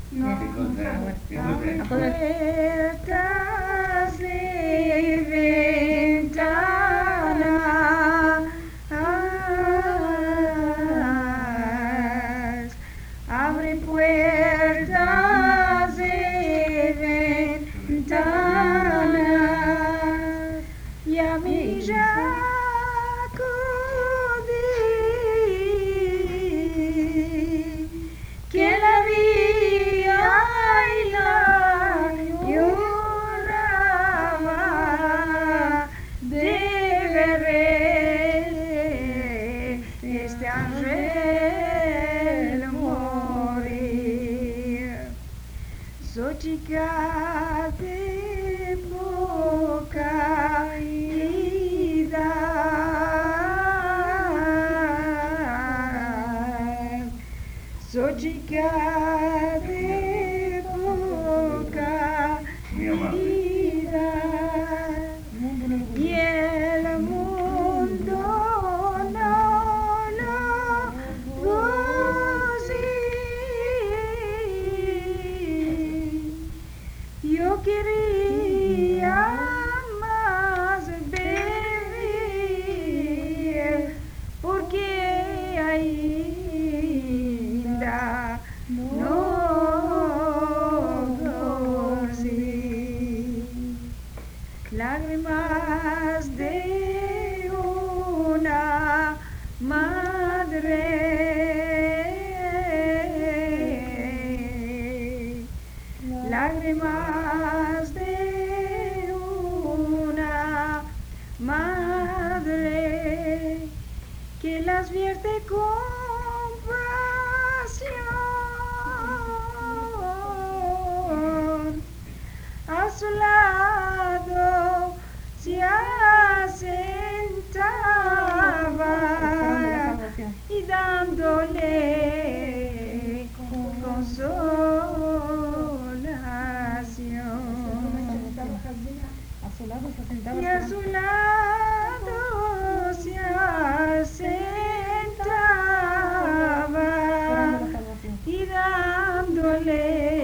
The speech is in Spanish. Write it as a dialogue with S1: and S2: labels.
S1: No,
S2: ¿Qué cosa? ¿Qué cosa?
S1: puertas de ventanas, abre puertas de ventanas, y a mí ya acudí, que la vía y la lloraba de ver este ángel morir. Soy chica de poca edad, soy chica de poca
S2: Muy amable.
S1: edad, y el mundo no lo gocí. Yo quería más vivir, porque ainda no conocí lágrimas de una madre, lágrimas de una madre que las vierte con pasión. A su lado se asentaba y dándole consolación. Y a su lado se asentaba y dándole